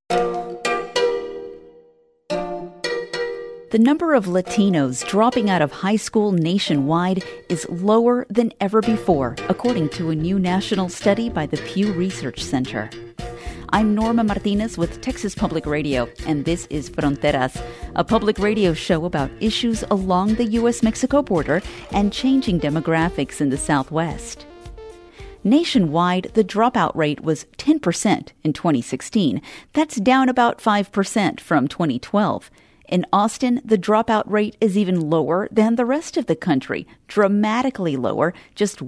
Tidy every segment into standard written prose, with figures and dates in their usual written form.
The number of Latinos dropping out of high school nationwide is lower than ever before, according to a new national study by the Pew Research Center. I'm Norma Martinez with Texas Public Radio, and this is Fronteras, a public radio show about issues along the U.S.-Mexico border and changing demographics in the Southwest. Nationwide, the dropout rate was 10% in 2016. That's down about 5% from 2012. In Austin, the dropout rate is even lower than the rest of the country, dramatically lower, just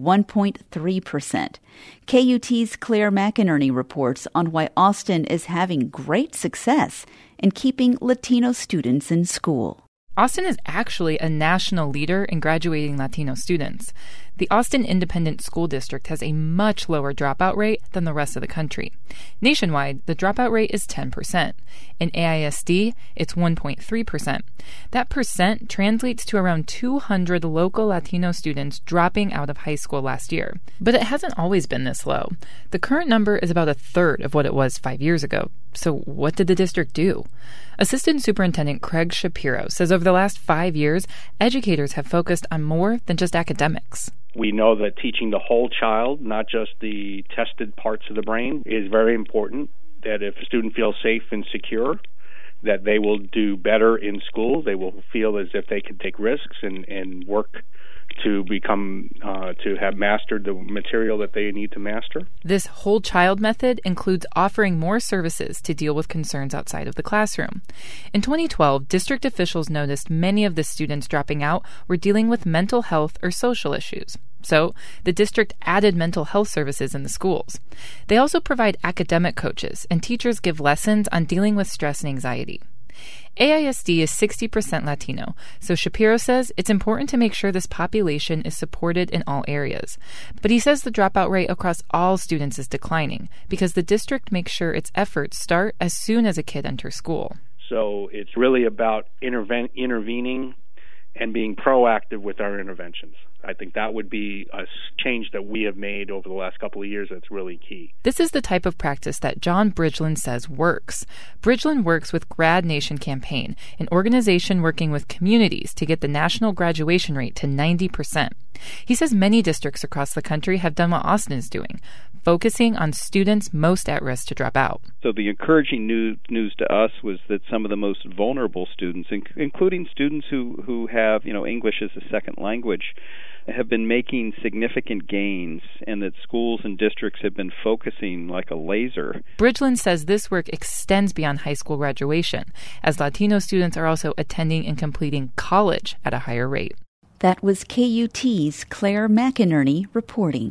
1.3%. KUT's Claire McInerney reports on why Austin is having great success in keeping Latino students in school. Austin is actually a national leader in graduating Latino students. The Austin Independent School District has a much lower dropout rate than the rest of the country. Nationwide, the dropout rate is 10%. In AISD, it's 1.3%. That percent translates to around 200 local Latino students dropping out of high school last year. But it hasn't always been this low. The current number is about a third of what it was 5 years ago. So what did the district do? Assistant Superintendent Craig Shapiro says over the last 5 years, educators have focused on more than just academics. We know that teaching the whole child, not just the tested parts of the brain, is very important, that if a student feels safe and secure, that they will do better in school. They will feel as if they can take risks and work to become, to have mastered the material that they need to master. This whole child method includes offering more services to deal with concerns outside of the classroom. In 2012, district officials noticed many of the students dropping out were dealing with mental health or social issues. So, the district added mental health services in the schools. They also provide academic coaches, and teachers give lessons on dealing with stress and anxiety. AISD is 60% Latino, so Shapiro says it's important to make sure this population is supported in all areas. But he says the dropout rate across all students is declining because the district makes sure its efforts start as soon as a kid enters school. So it's really about intervening and being proactive with our interventions. I think that would be a change that we have made over the last couple of years that's really key. This is the type of practice that John Bridgeland says works. Bridgeland works with Grad Nation Campaign, an organization working with communities to get the national graduation rate to 90%. He says many districts across the country have done what Austin is doing, focusing on students most at risk to drop out. So the encouraging news to us was that some of the most vulnerable students, including students who have English as a second language, have been making significant gains, and that schools and districts have been focusing like a laser. Bridgeland says this work extends beyond high school graduation, as Latino students are also attending and completing college at a higher rate. That was KUT's Claire McInerney reporting.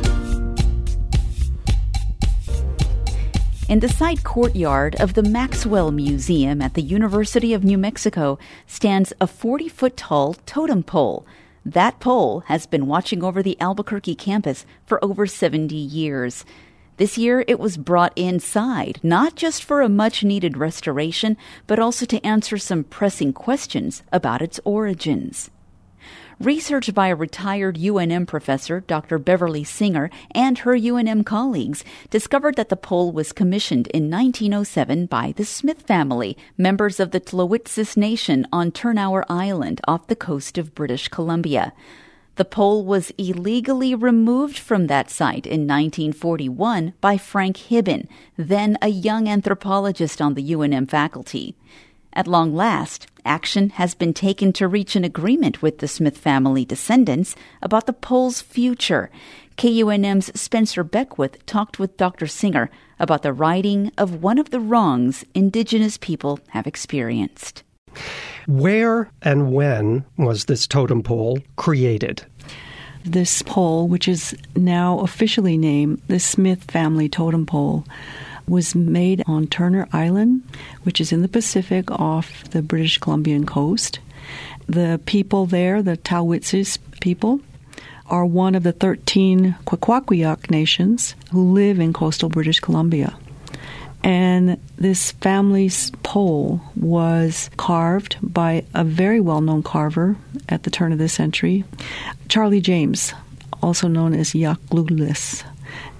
In the side courtyard of the Maxwell Museum at the University of New Mexico stands a 40-foot-tall totem pole. That pole has been watching over the Albuquerque campus for over 70 years. This year, it was brought inside, not just for a much-needed restoration, but also to answer some pressing questions about its origins. Research by a retired UNM professor, Dr. Beverly Singer, and her UNM colleagues discovered that the pole was commissioned in 1907 by the Smith family, members of the Tloitsis Nation on Turnauer Island off the coast of British Columbia. The pole was illegally removed from that site in 1941 by Frank Hibben, then a young anthropologist on the UNM faculty. At long last, action has been taken to reach an agreement with the Smith family descendants about the pole's future. KUNM's Spencer Beckwith talked with Dr. Singer about the righting of one of the wrongs Indigenous people have experienced. Where and when was this totem pole created? This pole, which is now officially named the Smith Family Totem Pole, was made on Turner Island, which is in the Pacific off the British Columbian coast. The people there, the Tloitsis people, are one of the 13 Kwakwaka'wakw nations who live in coastal British Columbia. And this family's pole was carved by a very well-known carver at the turn of the century, Charlie James, also known as Yaklulis.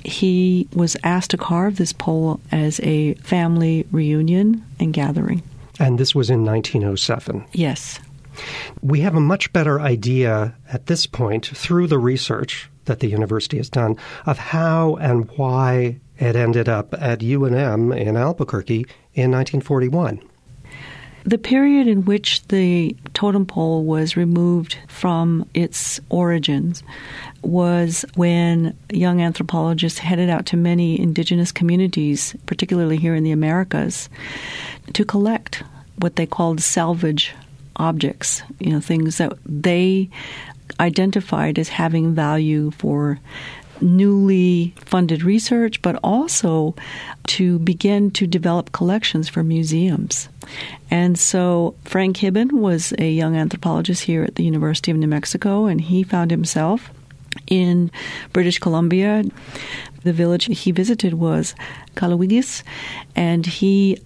he was asked to carve this pole as a family reunion and gathering. And this was in 1907. Yes. We have a much better idea at this point, through the research that the university has done, of how and why it ended up at UNM in Albuquerque in 1941. The period in which the totem pole was removed from its origins was when young anthropologists headed out to many indigenous communities, particularly here in the Americas, to collect what they called salvage objects, things that they identified as having value for newly funded research, but also to begin to develop collections for museums. And so Frank Hibben was a young anthropologist here at the University of New Mexico, and he found himself in British Columbia. The village he visited was Callawigis, and he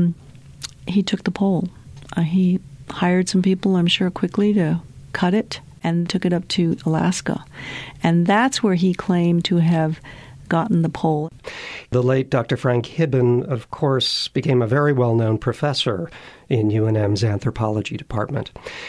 took the pole. He hired some people, I'm sure, quickly to cut it and took it up to Alaska. And that's where he claimed to have gotten the pole. The late Dr. Frank Hibben, of course, became a very well-known professor in UNM's anthropology department.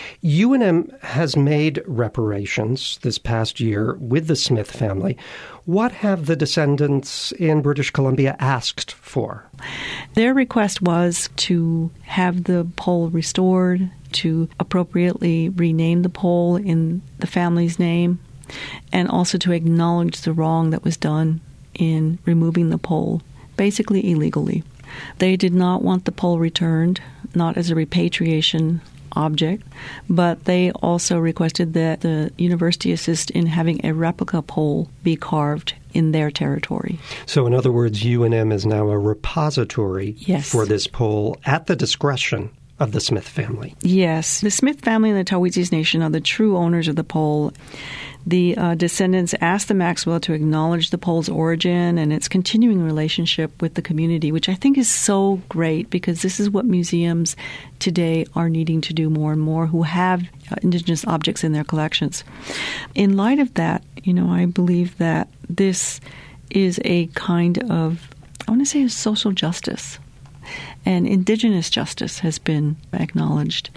UNM has made reparations this past year with the Smith family. What have the descendants in British Columbia asked for? Their request was to have the pole restored, to appropriately rename the pole in the family's name, and also to acknowledge the wrong that was done in removing the pole, basically illegally. They did not want the pole returned, not as a repatriation object, but they also requested that the university assist in having a replica pole be carved in their territory. So in other words, UNM is now a repository for this pole at the discretion of the Smith family. Yes. The Smith family and the Tawitzis Nation are the true owners of the pole. The descendants asked the Maxwell to acknowledge the pole's origin and its continuing relationship with the community, which I think is so great because this is what museums today are needing to do more and more, who have indigenous objects in their collections. In light of that, I believe that this is a kind of, I want to say, social justice. And indigenous justice has been acknowledged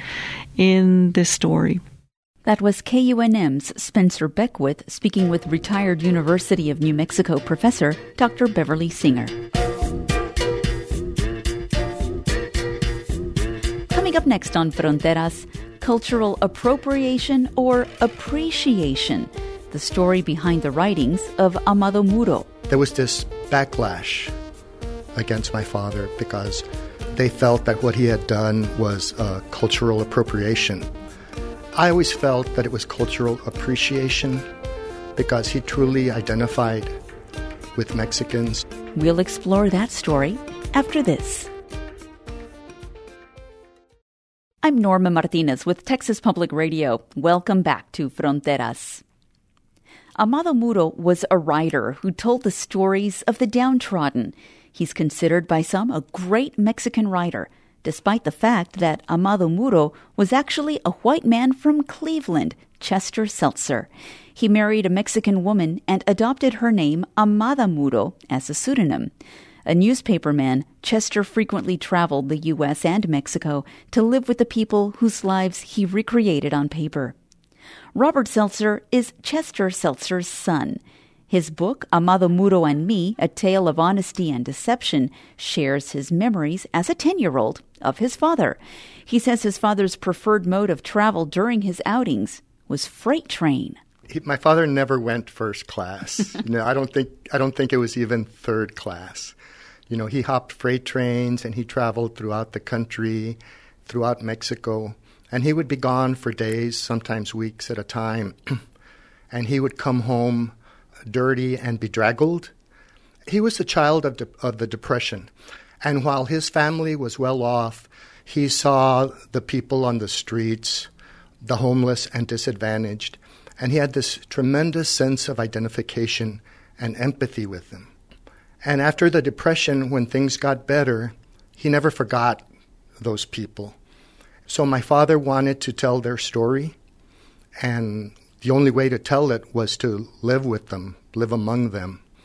in this story. That was KUNM's Spencer Beckwith speaking with retired University of New Mexico professor Dr. Beverly Singer. Coming up next on Fronteras, cultural appropriation or appreciation, the story behind the writings of Amado Muro. There was this backlash against my father because they felt that what he had done was cultural appropriation. I always felt that it was cultural appreciation because he truly identified with Mexicans. We'll explore that story after this. I'm Norma Martinez with Texas Public Radio. Welcome back to Fronteras. Amado Muro was a writer who told the stories of the downtrodden. He's considered by some a great Mexican writer, despite the fact that Amado Muro was actually a white man from Cleveland, Chester Seltzer. He married a Mexican woman and adopted her name, Amada Muro, as a pseudonym. A newspaperman, Chester frequently traveled the U.S. and Mexico to live with the people whose lives he recreated on paper. Robert Seltzer is Chester Seltzer's son. His book, Amado Muro and Me, A Tale of Honesty and Deception, shares his memories as a 10-year-old of his father. He says his father's preferred mode of travel during his outings was freight train. My father never went first class. I don't think it was even third class. He hopped freight trains and he traveled throughout the country, throughout Mexico, and he would be gone for days, sometimes weeks at a time. And he would come home dirty and bedraggled. He was the child of the Depression. And while his family was well off, he saw the people on the streets, the homeless and disadvantaged, and he had this tremendous sense of identification and empathy with them. And after the Depression, when things got better, he never forgot those people. So my father wanted to tell their story, and the only way to tell it was to live with them, live among them.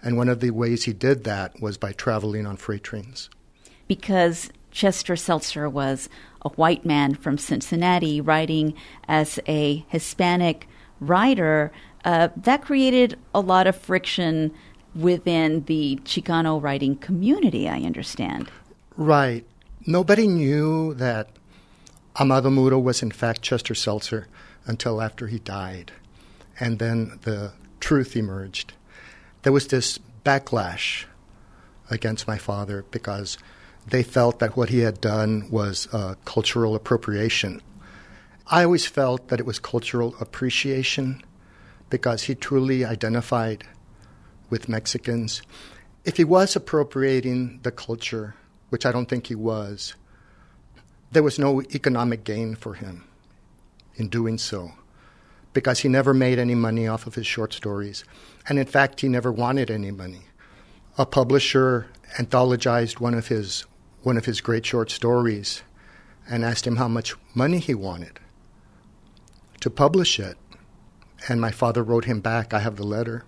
And one of the ways he did that was by traveling on freight trains. Because Chester Seltzer was a white man from Cincinnati writing as a Hispanic writer, that created a lot of friction within the Chicano writing community, I understand. Right. Nobody knew that Amado Muro was in fact Chester Seltzer until after he died. And then the truth emerged. There was this backlash against my father because they felt that what he had done was cultural appropriation. I always felt that it was cultural appreciation because he truly identified with Mexicans. If he was appropriating the culture, which I don't think he was, there was no economic gain for him in doing so because he never made any money off of his short stories. And in fact, he never wanted any money. A publisher anthologized one of his great short stories and asked him how much money he wanted to publish it. And my father wrote him back. I have the letter.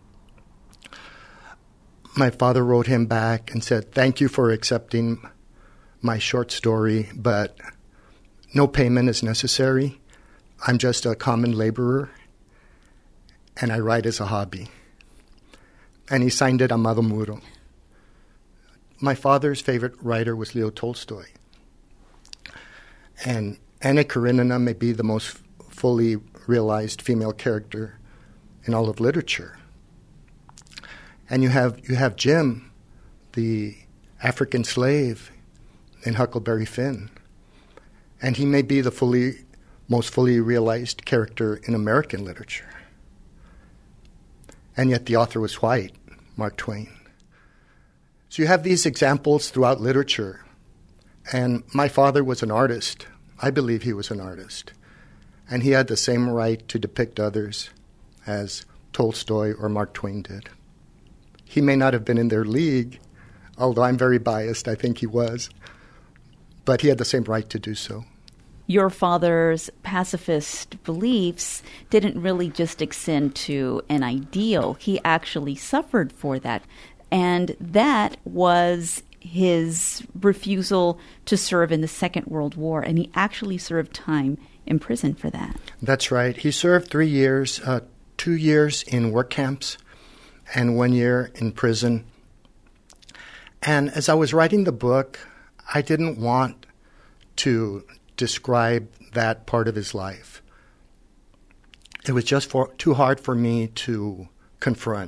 My father wrote him back and said, "Thank you for accepting my short story, but no payment is necessary. I'm just a common laborer, and I write as a hobby." And he signed it Amado Muro. My father's favorite writer was Leo Tolstoy. And Anna Karenina may be the most fully realized female character in all of literature. And you have Jim, the African slave in Huckleberry Finn. And he may be the most fully realized character in American literature. And yet the author was white, Mark Twain. So you have these examples throughout literature. And my father was an artist. I believe he was an artist. And he had the same right to depict others as Tolstoy or Mark Twain did. He may not have been in their league, although I'm very biased, I think he was. But he had the same right to do so. Your father's pacifist beliefs didn't really just extend to an ideal. He actually suffered for that. And that was his refusal to serve in the Second World War. And he actually served time in prison for that. That's right. He served 3 years, 2 years in work camps and 1 year in prison. And as I was writing the book, I didn't want to describe that part of his life. It was just too hard for me to confront.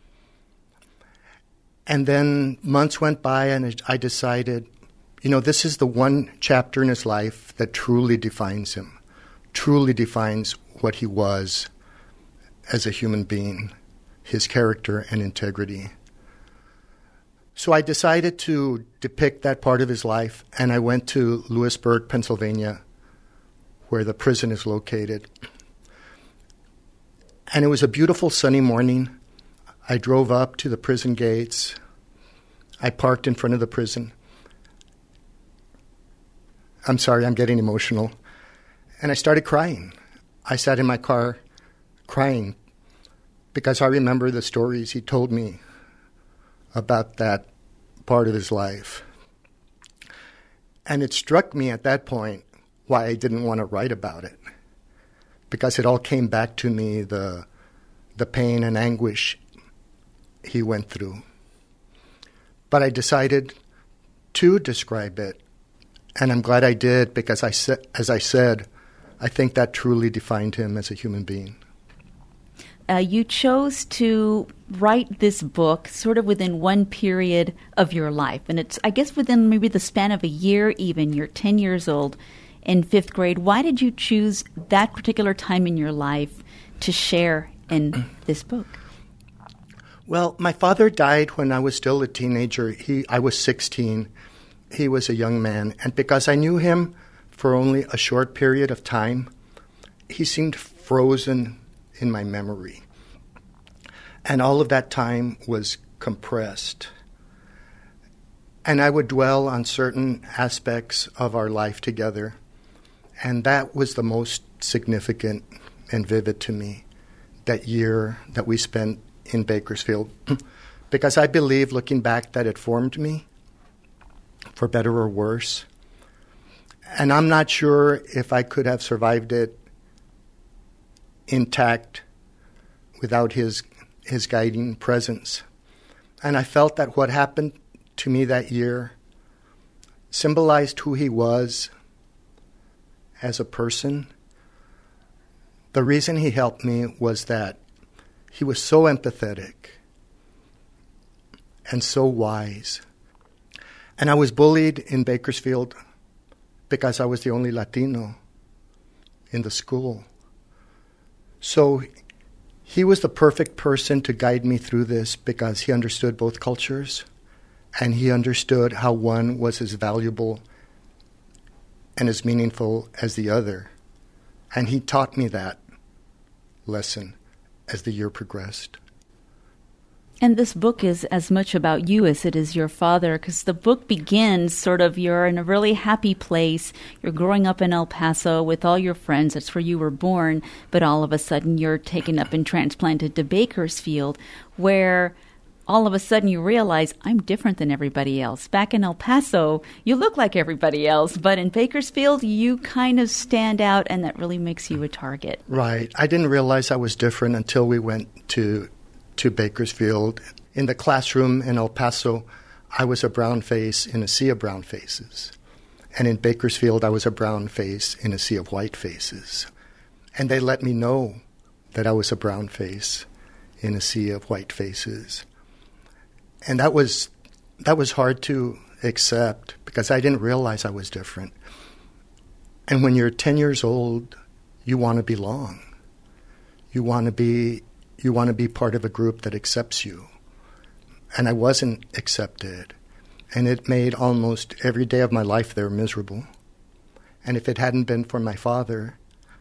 And then months went by and I decided, this is the one chapter in his life that truly defines him, truly defines what he was as a human being, his character and integrity. So I decided to depict that part of his life, and I went to Lewisburg, Pennsylvania, where the prison is located. And it was a beautiful sunny morning. I drove up to the prison gates. I parked in front of the prison. I'm sorry, I'm getting emotional. And I started crying. I sat in my car crying because I remember the stories he told me about that part of his life. And it struck me at that point why I didn't want to write about it, because it all came back to me, the pain and anguish he went through. But I decided to describe it, and I'm glad I did, because as I said, I think that truly defined him as a human being. You chose to write this book sort of within one period of your life. And it's, I guess, within maybe the span of a year even. You're 10 years old in 5th grade. Why did you choose that particular time in your life to share in this book? Well, my father died when I was still a teenager. I was 16. He was a young man. And because I knew him for only a short period of time, he seemed frozen in my memory. And all of that time was compressed. And I would dwell on certain aspects of our life together. And that was the most significant and vivid to me, that year that we spent in Bakersfield, because I believe, looking back, that it formed me, for better or worse. And I'm not sure if I could have survived it intact without his guiding presence. And I felt that what happened to me that year symbolized who he was as a person. The reason he helped me was that he was so empathetic and so wise. And I was bullied in Bakersfield because I was the only Latino in the school. So he was the perfect person to guide me through this because he understood both cultures and he understood how one was as valuable and as meaningful as the other. And he taught me that lesson as the year progressed. And this book is as much about you as it is your father, because the book begins sort of, you're in a really happy place. You're growing up in El Paso with all your friends. That's where you were born. But all of a sudden, you're taken up and transplanted to Bakersfield, where all of a sudden you realize, I'm different than everybody else. Back in El Paso, you look like everybody else. But in Bakersfield, you kind of stand out, and that really makes you a target. Right. I didn't realize I was different until we went to Bakersfield. In the classroom in El Paso, I was a brown face in a sea of brown faces. And in Bakersfield, I was a brown face in a sea of white faces. And they let me know that I was a brown face in a sea of white faces. And that was hard to accept because I didn't realize I was different. And when you're 10 years old, you want to belong. You want to be part of a group that accepts you. And I wasn't accepted. And it made almost every day of my life there miserable. And if it hadn't been for my father,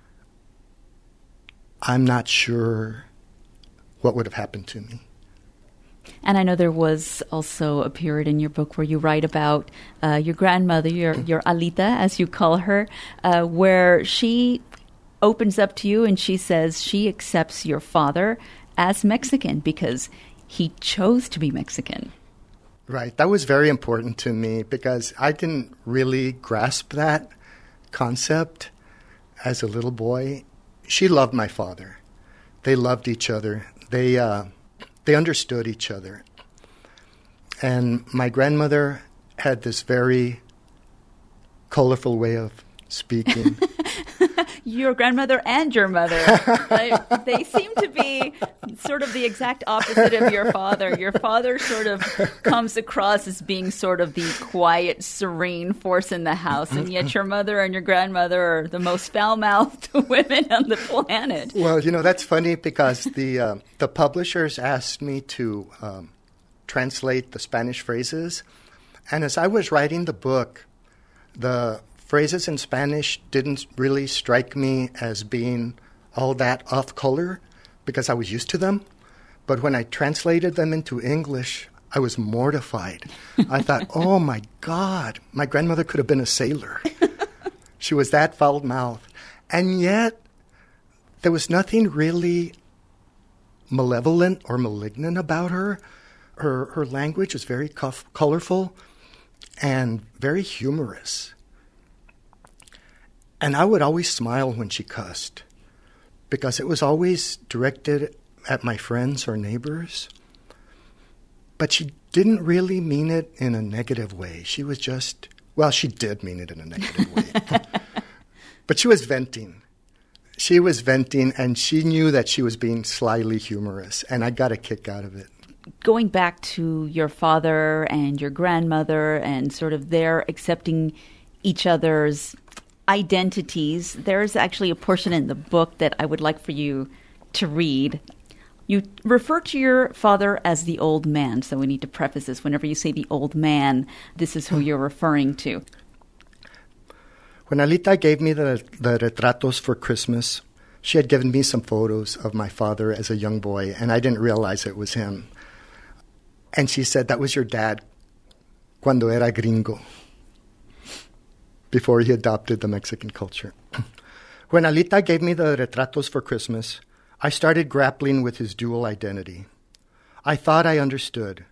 I'm not sure what would have happened to me. And I know there was also a period in your book where you write about your grandmother, your Alita, as you call her, where she opens up to you and she says she accepts your father as Mexican because he chose to be Mexican. Right. That was very important to me because I didn't really grasp that concept as a little boy. She loved my father. They loved each other. They understood each other. And my grandmother had this very colorful way of speaking. Your grandmother and your mother, they seem to be sort of the exact opposite of your father. Your father sort of comes across as being sort of the quiet, serene force in the house, and yet your mother and your grandmother are the most foul-mouthed women on the planet. Well, that's funny because the publishers asked me to translate the Spanish phrases, and as I was writing the book, the phrases in Spanish didn't really strike me as being all that off color because I was used to them. But when I translated them into English, I was mortified. I thought, oh my God, my grandmother could have been a sailor. She was that foul-mouthed. And yet, there was nothing really malevolent or malignant about her. Her language was very colorful and very humorous. And I would always smile when she cussed because it was always directed at my friends or neighbors. But she didn't really mean it in a negative way. She was just, she did mean it in a negative way. But she was venting. She was venting, and she knew that she was being slyly humorous, and I got a kick out of it. Going back to your father and your grandmother and sort of their accepting each other's identities, there's actually a portion in the book that I would like for you to read. You refer to your father as the old man, so we need to preface this. Whenever you say the old man, this is who you're referring to. When Alita gave me the retratos for Christmas, she had given me some photos of my father as a young boy, and I didn't realize it was him. And she said, that was your dad cuando era gringo, before he adopted the Mexican culture. When Alita gave me the retratos for Christmas, I started grappling with his dual identity. I thought I understood.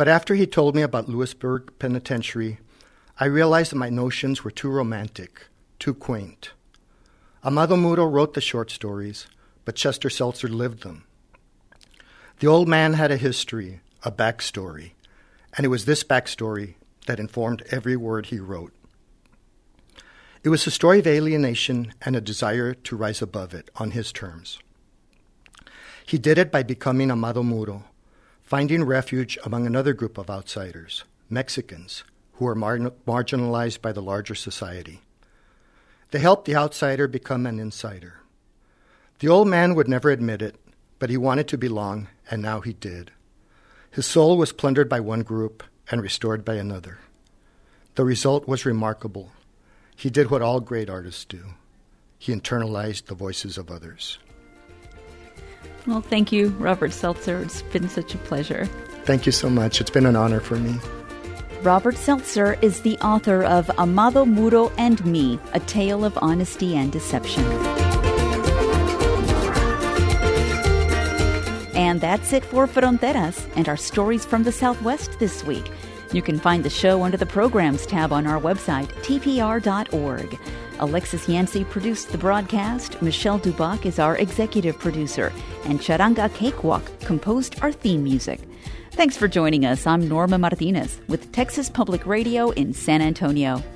But after he told me about Lewisburg Penitentiary, I realized that my notions were too romantic, too quaint. Amado Muro wrote the short stories, but Chester Seltzer lived them. The old man had a history, a backstory, and it was this backstory that informed every word he wrote. It was a story of alienation and a desire to rise above it on his terms. He did it by becoming Amado Muro, finding refuge among another group of outsiders, Mexicans, who were marginalized by the larger society. They helped the outsider become an insider. The old man would never admit it, but he wanted to belong, and now he did. His soul was plundered by one group and restored by another. The result was remarkable. He did what all great artists do. He internalized the voices of others. Well, thank you, Robert Seltzer. It's been such a pleasure. Thank you so much. It's been an honor for me. Robert Seltzer is the author of Amado Muro and Me, A Tale of Honesty and Deception. And that's it for Fronteras and our stories from the Southwest this week. You can find the show under the Programs tab on our website, tpr.org. Alexis Yancey produced the broadcast, Michelle Dubach is our executive producer, and Charanga Cakewalk composed our theme music. Thanks for joining us. I'm Norma Martinez with Texas Public Radio in San Antonio.